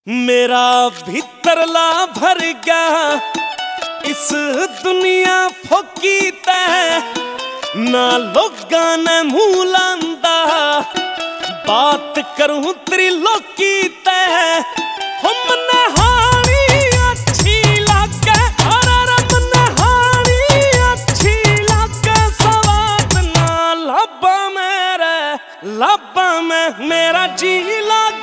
मेरा भीतरला भर गया इस दुनिया फोकी तै ना लोगां ने मुंह लांदा बात करूं त्रिलोकी तै हम नहानी अच्छी लागे अरे नहानी अच्छी लागे सवाद ना लब्बा में मेरा जी लागे।